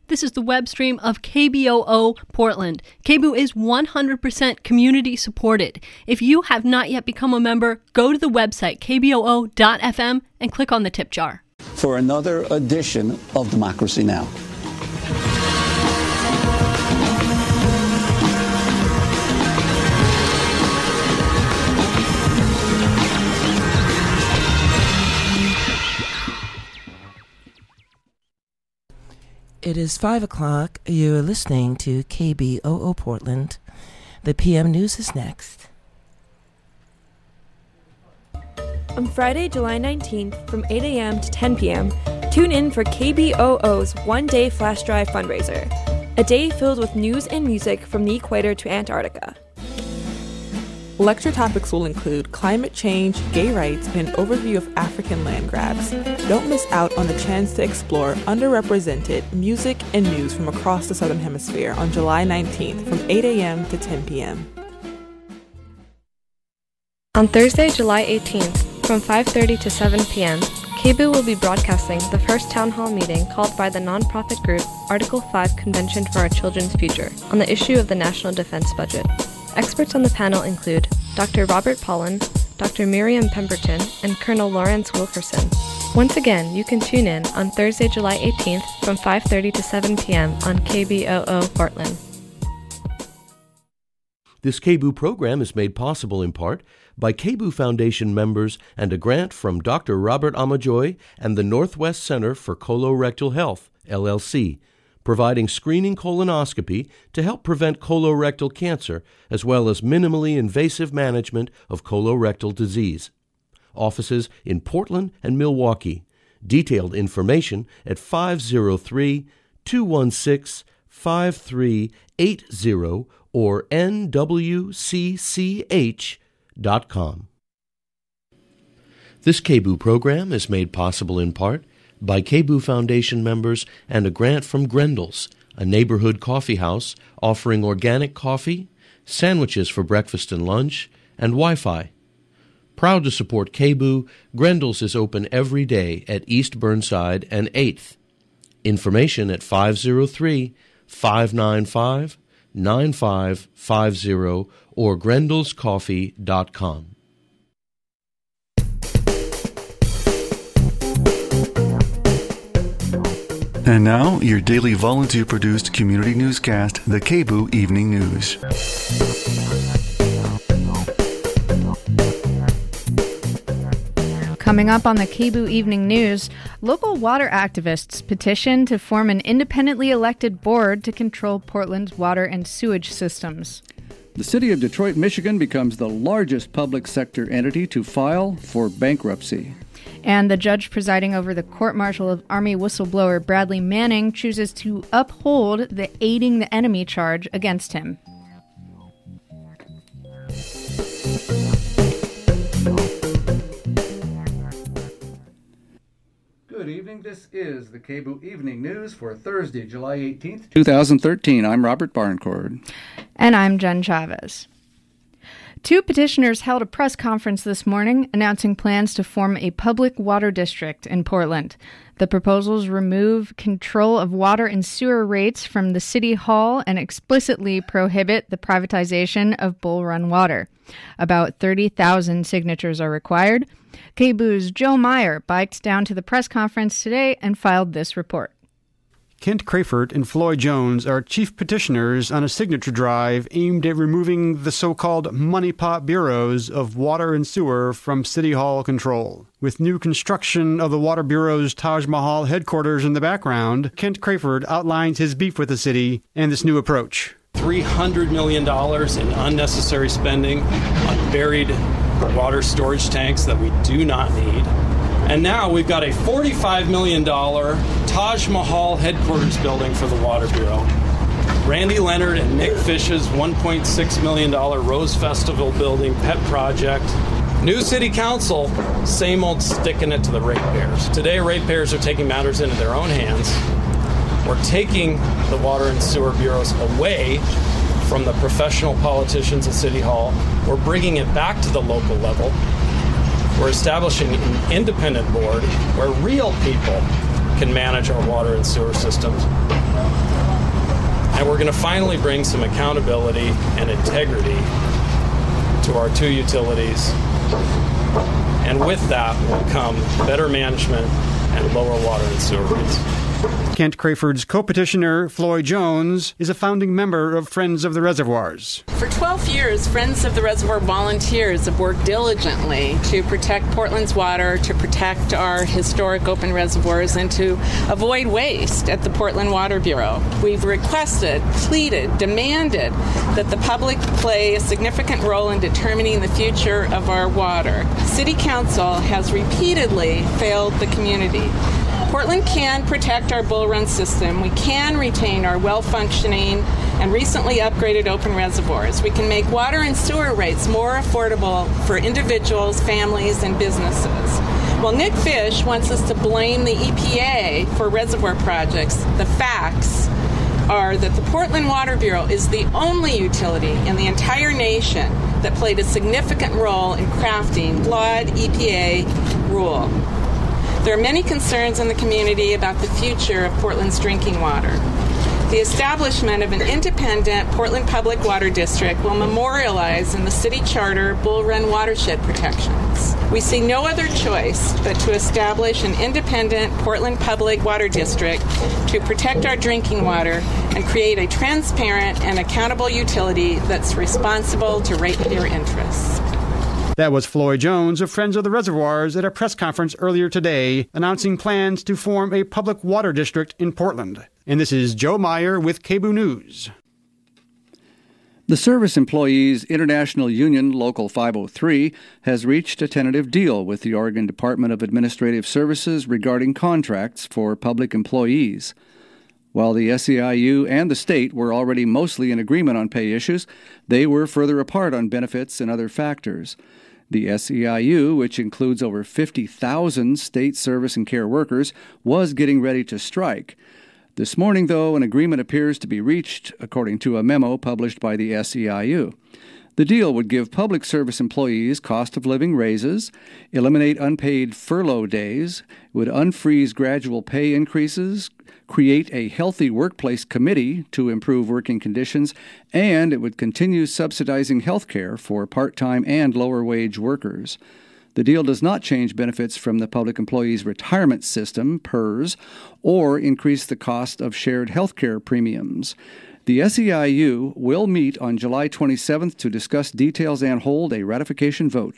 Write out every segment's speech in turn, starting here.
This is the web stream of KBOO Portland. KBOO is 100% community supported. If you have not yet become a member, go to the website kboo.fm and click on the tip jar. For another edition of Democracy Now! It is 5 o'clock. You're listening to KBOO Portland. The PM News is next. On Friday, July 19th, from 8 a.m. to 10 p.m., tune in for KBOO's one-day flash drive fundraiser, a day filled with news and music from the equator to Antarctica. Lecture topics will include climate change, gay rights, and an overview of African land grabs. Don't miss out on the chance to explore underrepresented music and news from across the Southern Hemisphere on July 19th from 8 a.m. to 10 p.m. On Thursday, July 18th, from 5:30 to 7 p.m., KBOO will be broadcasting the first town hall meeting called by the nonprofit group Article 5 Convention for Our Children's Future on the issue of the National Defense Budget. Experts on the panel include Dr. Robert Pollin, Dr. Miriam Pemberton, and Colonel Lawrence Wilkerson. Once again, you can tune in on Thursday, July 18th from 5:30 to 7 p.m. on KBOO Portland. This KBOO program is made possible in part by KBOO Foundation members and a grant from Dr. Robert Amajoy and the Northwest Center for Colorectal Health, LLC, providing screening colonoscopy to help prevent colorectal cancer, as well as minimally invasive management of colorectal disease. Offices in Portland and Milwaukee. Detailed information at 503-216-5380 or nwcch.com. This KBOO program is made possible in part by KBOO Foundation members and a grant from Grendel's, a neighborhood coffee house offering organic coffee, sandwiches for breakfast and lunch, and Wi-Fi. Proud to support KBOO, Grendel's is open every day at East Burnside and 8th. Information at 503-595-9550 or grendelscoffee.com. And now, your daily volunteer-produced community newscast, the KBOO Evening News. Coming up on the KBOO Evening News, local water activists petition to form an independently elected board to control Portland's water and sewage systems. The city of Detroit, Michigan becomes the largest public sector entity to file for bankruptcy. And the judge presiding over the court-martial of Army whistleblower Bradley Manning chooses to uphold the aiding the enemy charge against him. Good evening. This is the KBOO Evening News for Thursday, July 18th, 2013. I'm Robert Barncord. And I'm Jen Chavez. Two petitioners held a press conference this morning announcing plans to form a public water district in Portland. The proposals remove control of water and sewer rates from the City Hall and explicitly prohibit the privatization of Bull Run water. About 30,000 signatures are required. KBOO's Joe Meyer biked down to the press conference today and filed this report. Kent Crayford and Floyd Jones are chief petitioners on a signature drive aimed at removing the so-called money pot bureaus of water and sewer from City Hall control. With new construction of the Water Bureau's Taj Mahal headquarters in the background, Kent Crayford outlines his beef with the city and this new approach. $300 million in unnecessary spending on buried water storage tanks that we do not need. And now we've got a $45 million Taj Mahal headquarters building for the Water Bureau. Randy Leonard and Nick Fish's $1.6 million Rose Festival building pet project. New city council, same old sticking it to the ratepayers. Today, ratepayers are taking matters into their own hands. We're taking the water and sewer bureaus away from the professional politicians at City Hall. We're bringing it back to the local level. We're establishing an independent board where real people can manage our water and sewer systems. And we're going to finally bring some accountability and integrity to our two utilities. And with that will come better management and lower water and sewer rates. Kent Crayford's co-petitioner, Floyd Jones, is a founding member of Friends of the Reservoirs. For 12 years, Friends of the Reservoir volunteers have worked diligently to protect Portland's water, to protect our historic open reservoirs, and to avoid waste at the Portland Water Bureau. We've requested, pleaded, demanded that the public play a significant role in determining the future of our water. City Council has repeatedly failed the community. Portland can protect our Bull Run system. We can retain our well-functioning and recently upgraded open reservoirs. We can make water and sewer rates more affordable for individuals, families, and businesses. Well, Nick Fish wants us to blame the EPA for reservoir projects. The facts are that the Portland Water Bureau is the only utility in the entire nation that played a significant role in crafting flawed EPA rule. There are many concerns in the community about the future of Portland's drinking water. The establishment of an independent Portland Public Water District will memorialize in the city charter Bull Run watershed protections. We see no other choice but to establish an independent Portland Public Water District to protect our drinking water and create a transparent and accountable utility that's responsible to ratepayer interests. That was Floyd Jones of Friends of the Reservoirs at a press conference earlier today announcing plans to form a public water district in Portland. And this is Joe Meyer with KBOO News. The Service Employees International Union Local 503 has reached a tentative deal with the Oregon Department of Administrative Services regarding contracts for public employees. While the SEIU and the state were already mostly in agreement on pay issues, they were further apart on benefits and other factors. The SEIU, which includes over 50,000 state service and care workers, was getting ready to strike. This morning, though, an agreement appears to be reached, according to a memo published by the SEIU. The deal would give public service employees cost of living raises, eliminate unpaid furlough days, would unfreeze gradual pay increases, create a healthy workplace committee to improve working conditions, and it would continue subsidizing health care for part-time and lower-wage workers. The deal does not change benefits from the Public Employees Retirement System, PERS, or increase the cost of shared health care premiums. The SEIU will meet on July 27th to discuss details and hold a ratification vote.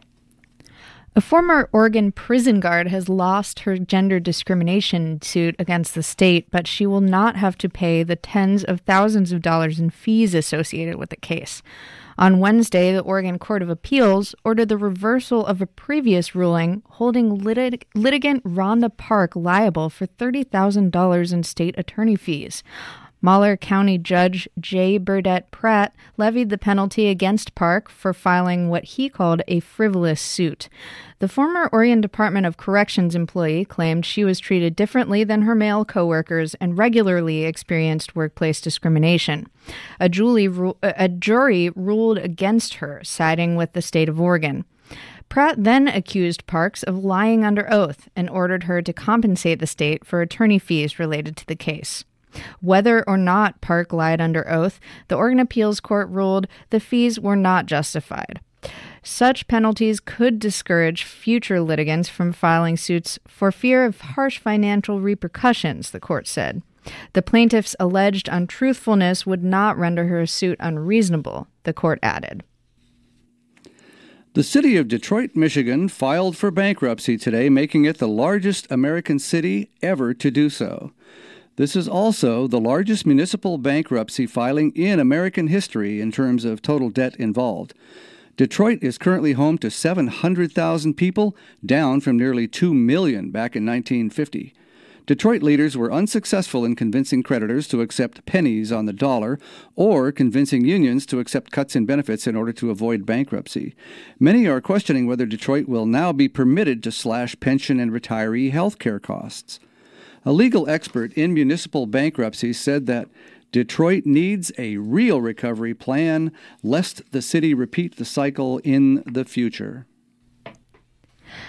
A former Oregon prison guard has lost her gender discrimination suit against the state, but she will not have to pay the tens of thousands of dollars in fees associated with the case. On Wednesday, the Oregon Court of Appeals ordered the reversal of a previous ruling holding litigant Rhonda Park liable for $30,000 in state attorney fees. Mahler County Judge J. Burdett Pratt levied the penalty against Park for filing what he called a frivolous suit. The former Oregon Department of Corrections employee claimed she was treated differently than her male coworkers and regularly experienced workplace discrimination. A jury ruled against her, siding with the state of Oregon. Pratt then accused Parks of lying under oath and ordered her to compensate the state for attorney fees related to the case. Whether or not Park lied under oath, the Oregon Appeals Court ruled the fees were not justified. Such penalties could discourage future litigants from filing suits for fear of harsh financial repercussions, the court said. The plaintiff's alleged untruthfulness would not render her suit unreasonable, the court added. The city of Detroit, Michigan, filed for bankruptcy today, making it the largest American city ever to do so. This is also the largest municipal bankruptcy filing in American history in terms of total debt involved. Detroit is currently home to 700,000 people, down from nearly 2 million back in 1950. Detroit leaders were unsuccessful in convincing creditors to accept pennies on the dollar or convincing unions to accept cuts in benefits in order to avoid bankruptcy. Many are questioning whether Detroit will now be permitted to slash pension and retiree health care costs. A legal expert in municipal bankruptcy said that Detroit needs a real recovery plan, lest the city repeat the cycle in the future.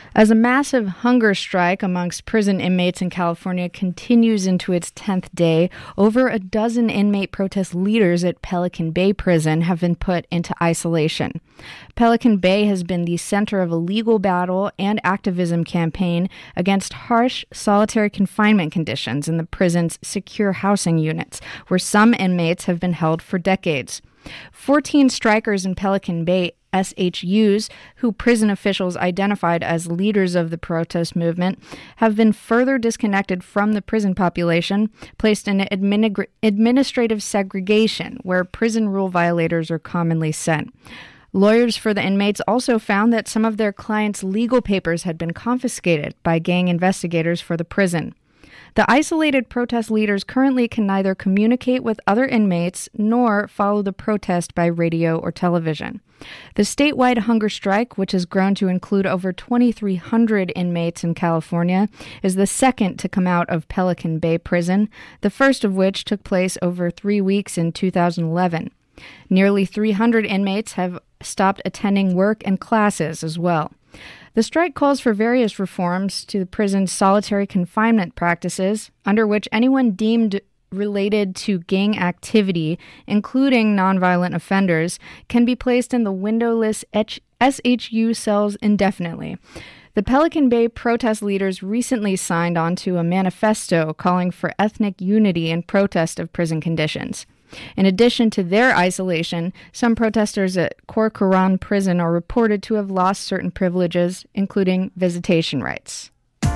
As a massive hunger strike amongst prison inmates in California continues into its 10th day, over a dozen inmate protest leaders at Pelican Bay Prison have been put into isolation. Pelican Bay has been the center of a legal battle and activism campaign against harsh solitary confinement conditions in the prison's secure housing units, where some inmates have been held for decades. 14 strikers in Pelican Bay SHUs, who prison officials identified as leaders of the protest movement, have been further disconnected from the prison population, placed in administrative segregation, where prison rule violators are commonly sent. Lawyers for the inmates also found that some of their clients' legal papers had been confiscated by gang investigators for the prison. The isolated protest leaders currently can neither communicate with other inmates nor follow the protest by radio or television. The statewide hunger strike, which has grown to include over 2,300 inmates in California, is the second to come out of Pelican Bay Prison, the first of which took place over 3 weeks in 2011. Nearly 300 inmates have stopped attending work and classes as well. The strike calls for various reforms to the prison's solitary confinement practices, under which anyone deemed related to gang activity, including nonviolent offenders, can be placed in the windowless SHU cells indefinitely. The Pelican Bay protest leaders recently signed onto a manifesto calling for ethnic unity in protest of prison conditions. In addition to their isolation, some protesters at Corcoran Prison are reported to have lost certain privileges, including visitation rights.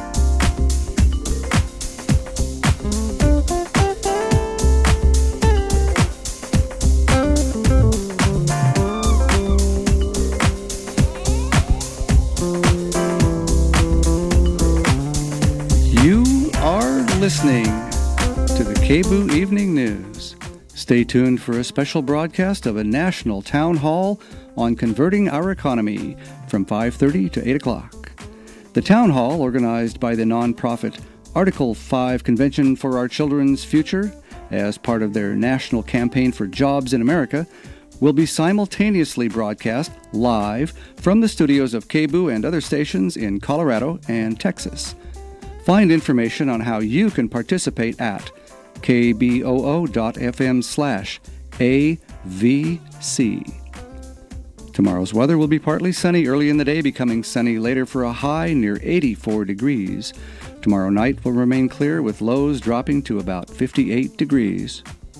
You are listening to the KBOO Evening News. Stay tuned for a special broadcast of a national town hall on converting our economy from 5:30 to 8 o'clock. The town hall, organized by the nonprofit Article 5 Convention for Our Children's Future as part of their national campaign for jobs in America, will be simultaneously broadcast live from the studios of KBOO and other stations in Colorado and Texas. Find information on how you can participate at kboo.fm/AVC. Tomorrow's weather will be partly sunny early in the day, becoming sunny later for a high near 84 degrees. Tomorrow night will remain clear with lows dropping to about 58 degrees.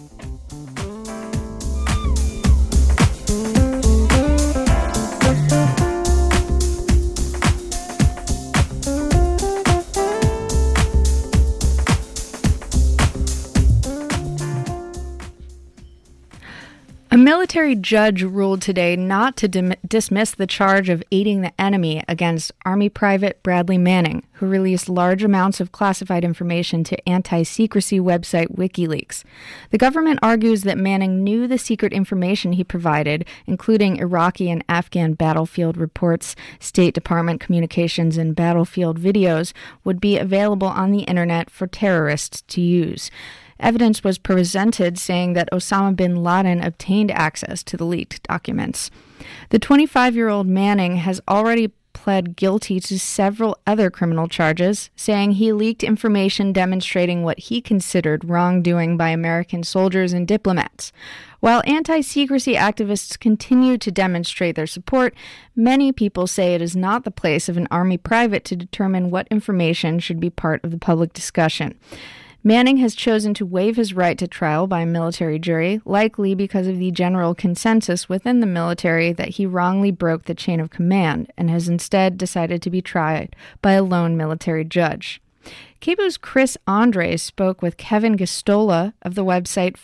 A military judge ruled today not to dismiss the charge of aiding the enemy against Army Private Bradley Manning, who released large amounts of classified information to anti-secrecy website WikiLeaks. The government argues that Manning knew the secret information he provided, including Iraqi and Afghan battlefield reports, State Department communications, and battlefield videos, would be available on the internet for terrorists to use. Evidence was presented saying that Osama bin Laden obtained access to the leaked documents. The 25-year-old Manning has already pled guilty to several other criminal charges, saying he leaked information demonstrating what he considered wrongdoing by American soldiers and diplomats. While anti-secrecy activists continue to demonstrate their support, many people say it is not the place of an Army private to determine what information should be part of the public discussion. Manning has chosen to waive his right to trial by a military jury, likely because of the general consensus within the military that he wrongly broke the chain of command, and has instead decided to be tried by a lone military judge. KBOO's Chris Andres spoke with Kevin Gastola of the website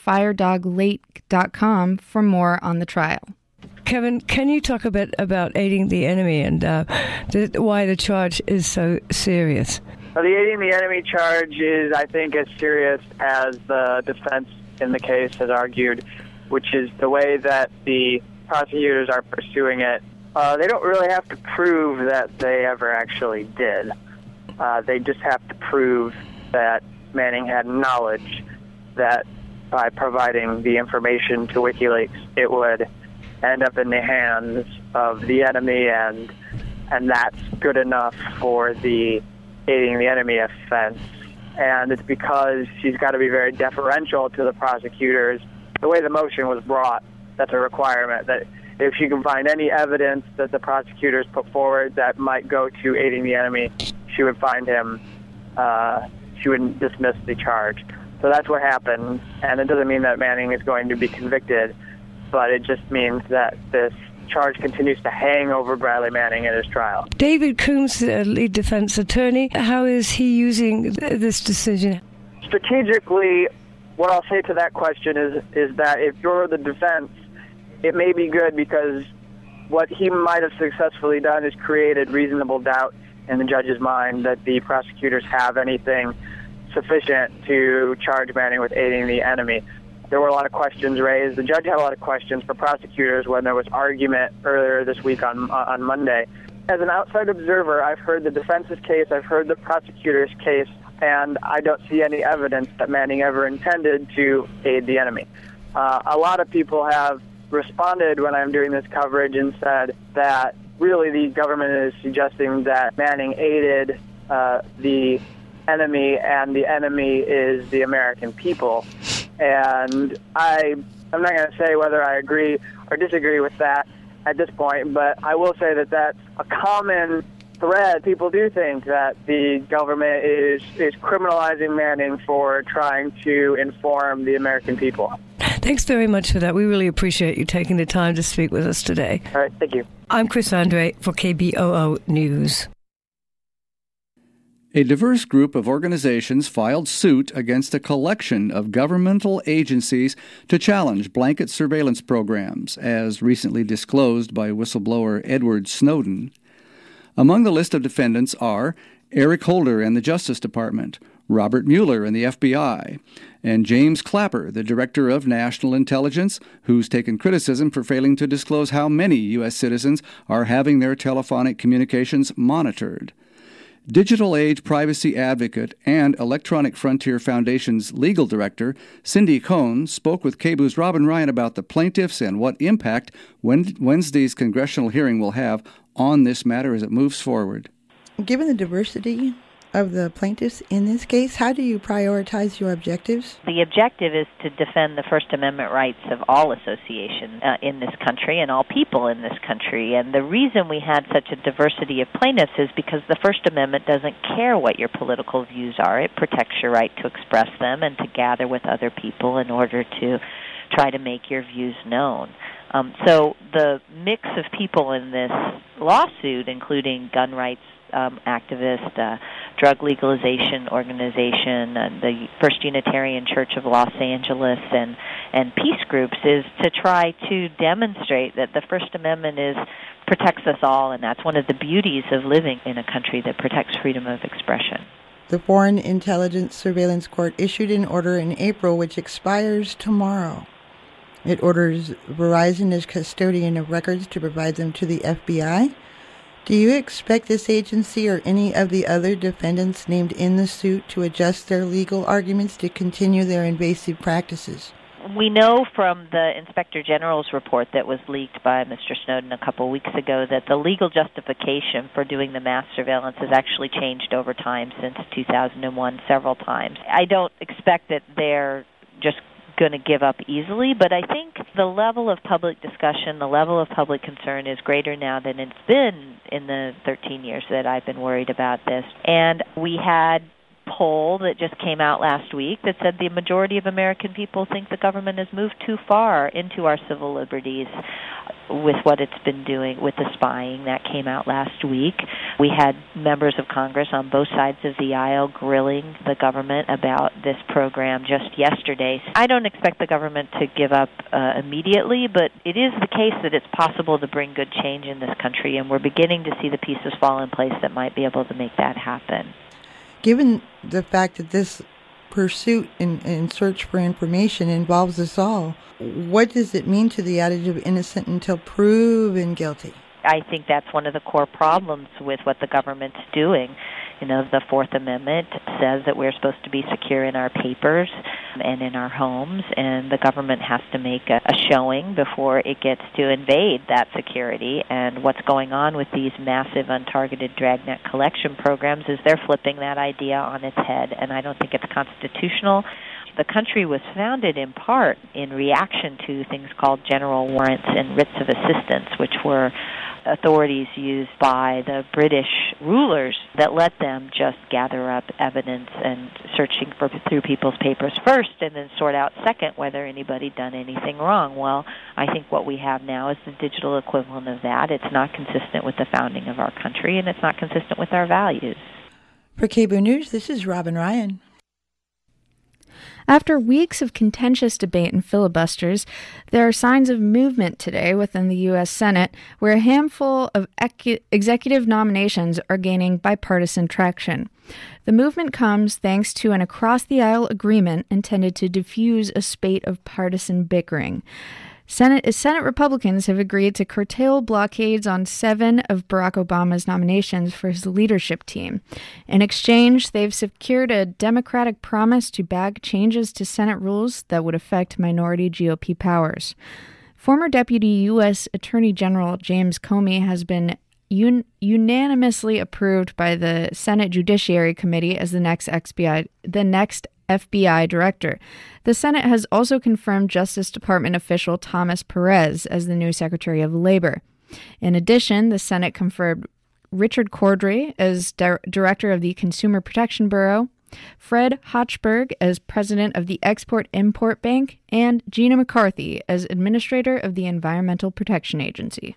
firedoglake.com for more on the trial. Kevin, can you talk a bit about aiding the enemy and why the charge is so serious? Well, the aiding the enemy charge is, I think, as serious as the defense in the case has argued, which is the way that the prosecutors are pursuing it. They don't really have to prove that they ever actually did. They just have to prove that Manning had knowledge that by providing the information to WikiLeaks, it would end up in the hands of the enemy and and that's good enough for the aiding the enemy offense. And it's because she's got to be very deferential to the prosecutors. The way the motion was brought, that's a requirement, that if she can find any evidence that the prosecutors put forward that might go to aiding the enemy, she would find him, she would dismiss the charge. So that's what happened, and it doesn't mean that Manning is going to be convicted, but it just means that this charge continues to hang over Bradley Manning at his trial. David Coombs, the lead defense attorney, how is he using this decision? Strategically, what I'll say to that question is that if you're the defense, it may be good because what he might have successfully done is created reasonable doubt in the judge's mind that the prosecutors have anything sufficient to charge Manning with aiding the enemy. There were a lot of questions raised. The judge had a lot of questions for prosecutors when there was argument earlier this week on Monday. As an outside observer, I've heard the defense's case, I've heard the prosecutor's case, and I don't see any evidence that Manning ever intended to aid the enemy. A lot of people have responded when I'm doing this coverage and said that really the government is suggesting that Manning aided the enemy, and the enemy is the American people. And I'm not going to say whether I agree or disagree with that at this point, but I will say that that's a common thread. People do think that the government is criminalizing Manning for trying to inform the American people. Thanks very much for that. We really appreciate you taking the time to speak with us today. All right, thank you. I'm Chris Andre for KBOO News. A diverse group of organizations filed suit against a collection of governmental agencies to challenge blanket surveillance programs, as recently disclosed by whistleblower Edward Snowden. Among the list of defendants are Eric Holder and the Justice Department, Robert Mueller and the FBI, and James Clapper, the Director of National Intelligence, who's taken criticism for failing to disclose how many U.S. citizens are having their telephonic communications monitored. Digital Age Privacy Advocate and Electronic Frontier Foundation's legal director, Cindy Cohn, spoke with KBOO's Robin Ryan about the plaintiffs and what impact Wednesday's congressional hearing will have on this matter as it moves forward. Given the diversity of the plaintiffs in this case, how do you prioritize your objectives? The objective is to defend the First Amendment rights of all associations in this country and all people in this country. And the reason we had such a diversity of plaintiffs is because the First Amendment doesn't care what your political views are. It protects your right to express them and to gather with other people in order to try to make your views known. So the mix of people in this lawsuit, including gun rights activist, drug legalization organization, the First Unitarian Church of Los Angeles, and peace groups, is to try to demonstrate that the First Amendment protects us all, and that's one of the beauties of living in a country that protects freedom of expression. The Foreign Intelligence Surveillance Court issued an order in April which expires tomorrow. It orders Verizon as custodian of records to provide them to the FBI. Do you expect this agency or any of the other defendants named in the suit to adjust their legal arguments to continue their invasive practices? We know from the Inspector General's report that was leaked by Mr. Snowden a couple of weeks ago that the legal justification for doing the mass surveillance has actually changed over time since 2001 several times. I don't expect that they're just going to give up easily, but I think the level of public discussion, the level of public concern is greater now than it's been in the 13 years that I've been worried about this. And we had a poll that just came out last week that said the majority of American people think the government has moved too far into our civil liberties with what it's been doing with the spying. That came out last week. We had members of Congress on both sides of the aisle grilling the government about this program just yesterday. I don't expect the government to give up immediately, but it is the case that it's possible to bring good change in this country, and we're beginning to see the pieces fall in place that might be able to make that happen. Given the fact that this pursuit and search for information involves us all, what does it mean to the adage of innocent until proven guilty? I think that's one of the core problems with what the government's doing The Fourth Amendment says that we're supposed to be secure in our papers and in our homes, and the government has to make a showing before it gets to invade that security. And what's going on with these massive untargeted dragnet collection programs is they're flipping that idea on its head, and I don't think it's constitutional. The country was founded in part in reaction to things called general warrants and writs of assistance, which were authorities used by the British rulers that let them just gather up evidence and searching through people's papers first and then sort out second whether anybody done anything wrong. Well, I think what we have now is the digital equivalent of that. It's not consistent with the founding of our country, and it's not consistent with our values. For KBOO News, this is Robin Ryan. After weeks of contentious debate and filibusters, there are signs of movement today within the U.S. Senate, where a handful of executive nominations are gaining bipartisan traction. The movement comes thanks to an across-the-aisle agreement intended to diffuse a spate of partisan bickering. Senate Republicans have agreed to curtail blockades on 7 of Barack Obama's nominations for his leadership team. In exchange, they've secured a Democratic promise to back changes to Senate rules that would affect minority GOP powers. Former Deputy U.S. Attorney General James Comey has been unanimously approved by the Senate Judiciary Committee as the next FBI director. The Senate has also confirmed Justice Department official Thomas Perez as the new Secretary of Labor. In addition, the Senate confirmed Richard Cordray as Director of the Consumer Protection Bureau, Fred Hochberg as President of the Export-Import Bank, and Gina McCarthy as Administrator of the Environmental Protection Agency.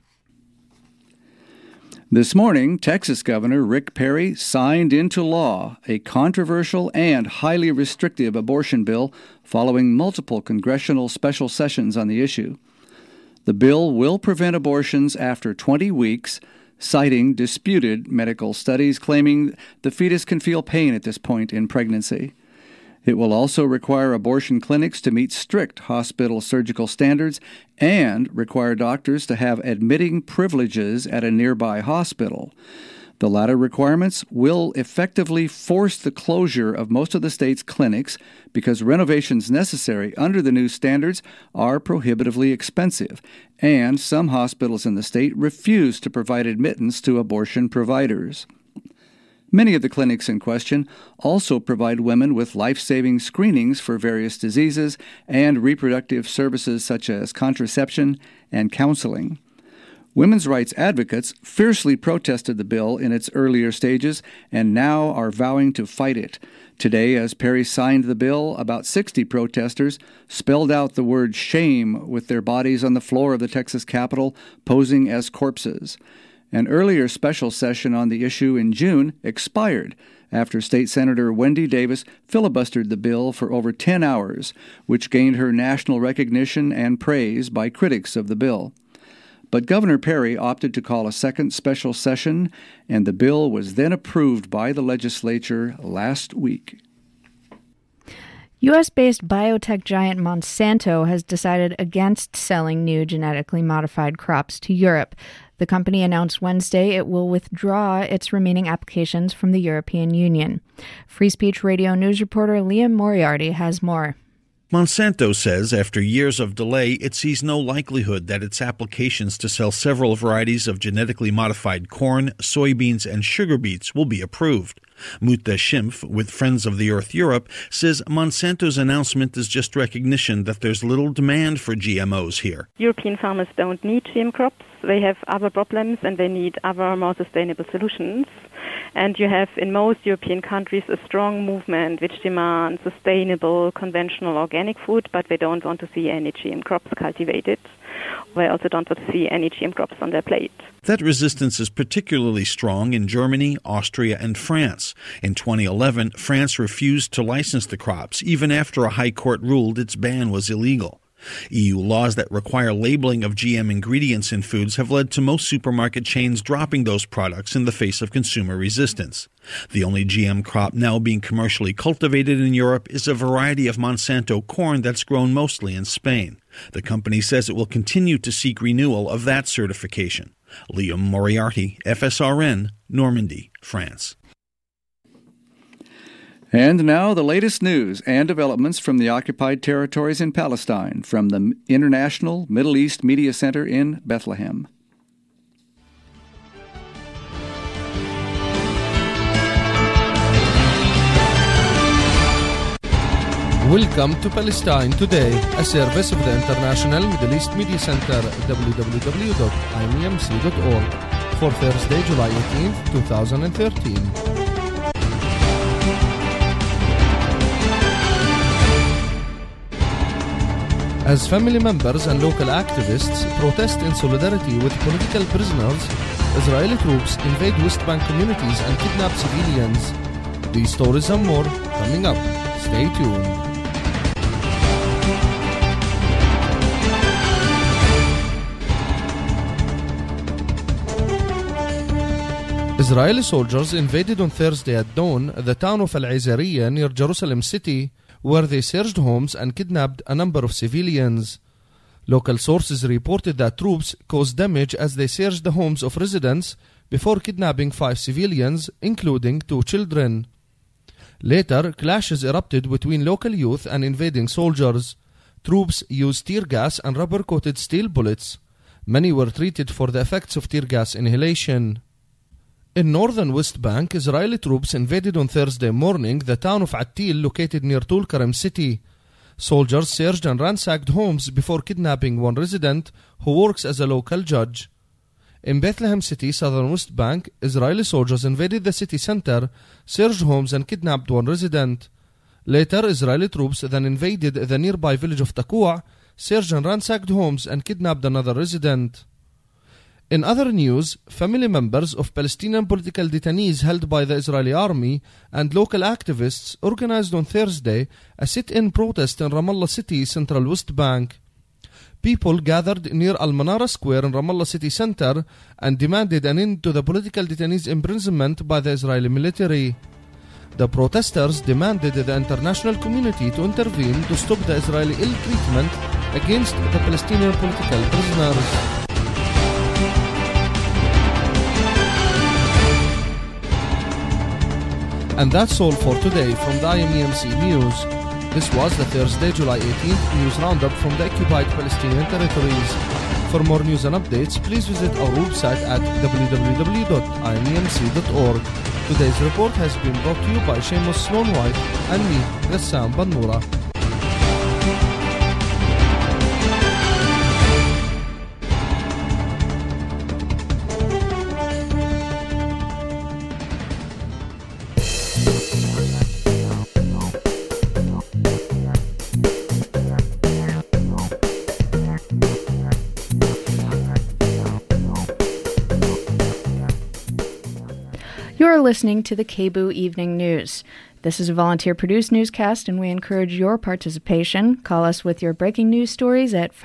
This morning, Texas Governor Rick Perry signed into law a controversial and highly restrictive abortion bill following multiple congressional special sessions on the issue. The bill will prevent abortions after 20 weeks, citing disputed medical studies claiming the fetus can feel pain at this point in pregnancy. It will also require abortion clinics to meet strict hospital surgical standards and require doctors to have admitting privileges at a nearby hospital. The latter requirements will effectively force the closure of most of the state's clinics because renovations necessary under the new standards are prohibitively expensive, and some hospitals in the state refuse to provide admittance to abortion providers. Many of the clinics in question also provide women with life-saving screenings for various diseases and reproductive services such as contraception and counseling. Women's rights advocates fiercely protested the bill in its earlier stages and now are vowing to fight it. Today, as Perry signed the bill, about 60 protesters spelled out the word shame with their bodies on the floor of the Texas Capitol, posing as corpses. An earlier special session on the issue in June expired after State Senator Wendy Davis filibustered the bill for over 10 hours, which gained her national recognition and praise by critics of the bill. But Governor Perry opted to call a second special session, and the bill was then approved by the legislature last week. U.S.-based biotech giant Monsanto has decided against selling new genetically modified crops to Europe. The company announced Wednesday it will withdraw its remaining applications from the European Union. Free Speech Radio News reporter Liam Moriarty has more. Monsanto says after years of delay, it sees no likelihood that its applications to sell several varieties of genetically modified corn, soybeans, and sugar beets will be approved. Mute Schimpf, with Friends of the Earth Europe, says Monsanto's announcement is just recognition that there's little demand for GMOs here. European farmers don't need GM crops. They have other problems and they need other more sustainable solutions. And you have in most European countries a strong movement which demands sustainable, conventional organic food, but they don't want to see any GM crops cultivated. They also don't want to see any GM crops on their plate. That resistance is particularly strong in Germany, Austria, and France. In 2011, France refused to license the crops, even after a high court ruled its ban was illegal. EU laws that require labeling of GM ingredients in foods have led to most supermarket chains dropping those products in the face of consumer resistance. The only GM crop now being commercially cultivated in Europe is a variety of Monsanto corn that's grown mostly in Spain. The company says it will continue to seek renewal of that certification. Liam Moriarty, FSRN, Normandy, France. And now the latest news and developments from the occupied territories in Palestine from the International Middle East Media Center in Bethlehem. Welcome to Palestine Today, a service of the International Middle East Media Center, www.imemc.org, for Thursday, July 18th, 2013. As family members and local activists protest in solidarity with political prisoners, Israeli troops invade West Bank communities and kidnap civilians. These stories and more coming up. Stay tuned. Israeli soldiers invaded on Thursday at dawn the town of Al-Izariya near Jerusalem City, where they searched homes and kidnapped a number of civilians. Local sources reported that troops caused damage as they searched the homes of residents before kidnapping 5 civilians, including 2 children. Later, clashes erupted between local youth and invading soldiers. Troops used tear gas and rubber-coated steel bullets. Many were treated for the effects of tear gas inhalation. In northern West Bank, Israeli troops invaded on Thursday morning the town of Attil, located near Tulkarem city. Soldiers searched and ransacked homes before kidnapping one resident who works as a local judge. In Bethlehem City, southern West Bank, Israeli soldiers invaded the city center, searched homes and kidnapped one resident. Later, Israeli troops then invaded the nearby village of Takua, searched and ransacked homes and kidnapped another resident. In other news, family members of Palestinian political detainees held by the Israeli army and local activists organized on Thursday a sit-in protest in Ramallah City, central West Bank. People gathered near Al-Manara Square in Ramallah City Center and demanded an end to the political detainees' imprisonment by the Israeli military. The protesters demanded the international community to intervene to stop the Israeli ill treatment against the Palestinian political prisoners. And that's all for today from the IMEMC News. This was the Thursday, July 18th news roundup from the occupied Palestinian territories. For more news and updates, please visit our website at www.imemc.org. Today's report has been brought to you by Seamus Sloan White and me, Ghassan Bannoura. You're listening to the KBOO Evening News. This is a volunteer-produced newscast, and we encourage your participation. Call us with your breaking news stories at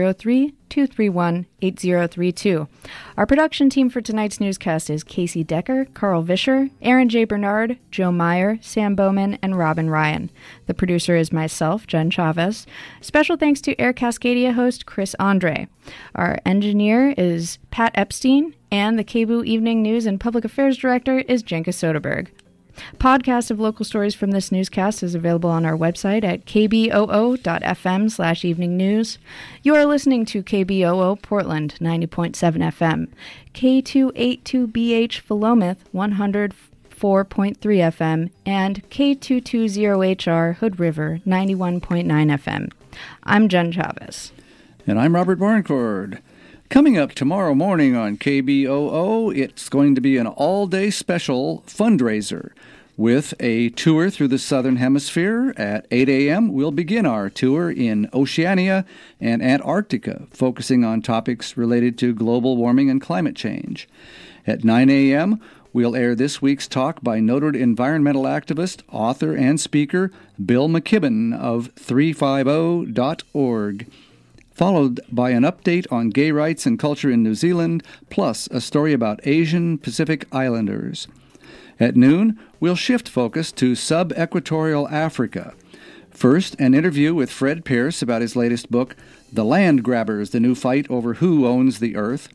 503-231-8032. Our production team for tonight's newscast is Casey Decker, Carl Vischer, Aaron J. Bernard, Joe Meyer, Sam Bowman, and Robin Ryan. The producer is myself, Jen Chavez. Special thanks to Air Cascadia host Chris Andre. Our engineer is Pat Epstein, and the KBOO Evening News and Public Affairs Director is Jenka Soderberg. Podcast of local stories from this newscast is available on our website at kboo.fm/eveningnews. You are listening to KBOO Portland 90.7 FM, K282BH Philomath 104.3 FM, and K220HR Hood River 91.9 FM. I'm Jen Chavez. And I'm Robert Barncord. Coming up tomorrow morning on KBOO, it's going to be an all-day special fundraiser with a tour through the Southern Hemisphere. At 8 a.m., we'll begin our tour in Oceania and Antarctica, focusing on topics related to global warming and climate change. At 9 a.m., we'll air this week's talk by noted environmental activist, author, and speaker Bill McKibben of 350.org. Followed by an update on gay rights and culture in New Zealand, plus a story about Asian Pacific Islanders. At noon, we'll shift focus to sub-equatorial Africa. First, an interview with Fred Pierce about his latest book, The Land Grabbers, The New Fight Over Who Owns the Earth.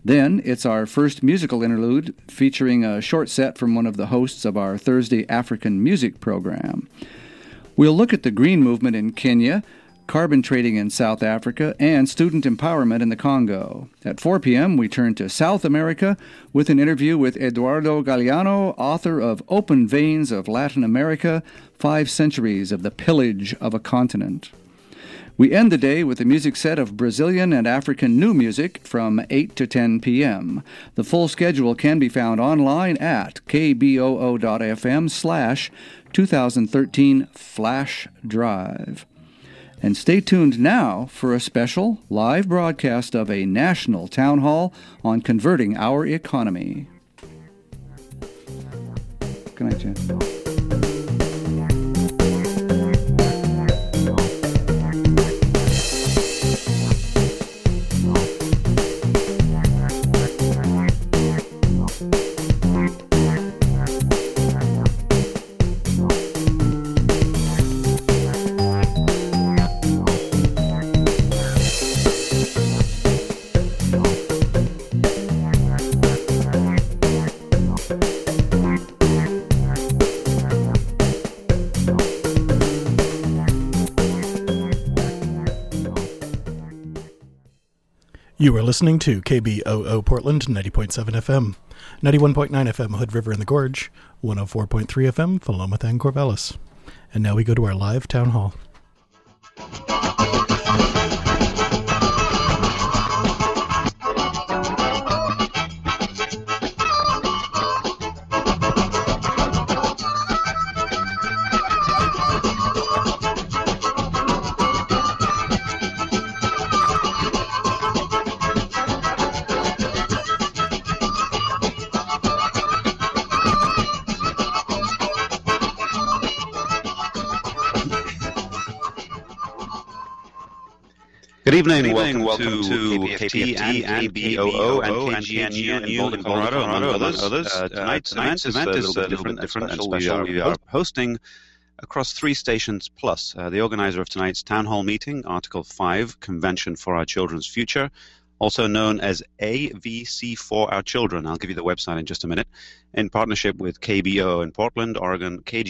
Then it's our first musical interlude featuring a short set from one of the hosts of our Thursday African music program. We'll look at the green movement in Kenya, carbon trading in South Africa, and student empowerment in the Congo. At 4 p.m., we turn to South America with an interview with Eduardo Galeano, author of Open Veins of Latin America, 5 Centuries of the Pillage of a Continent. We end the day with a music set of Brazilian and African new music from 8 to 10 p.m. The full schedule can be found online at kboo.fm/2013 Flash Drive. And stay tuned now for a special live broadcast of a national town hall on converting our economy. Good night, Jen. You are listening to KBOO Portland, 90.7 FM, 91.9 FM Hood River in the Gorge, 104.3 FM Philomath and Corvallis. And now we go to our live town hall. Good evening. Welcome to KPFT and KBOO and KGNU in Boulder, Colorado, among others. Tonight's event is a little different and special. We are hosting across 3 stations plus. The organizer of tonight's town hall meeting, Article 5, Convention for Our Children's Future, also known as AVC for Our Children. I'll give you the website in just a minute. In partnership with KBOO in Portland, Oregon, KG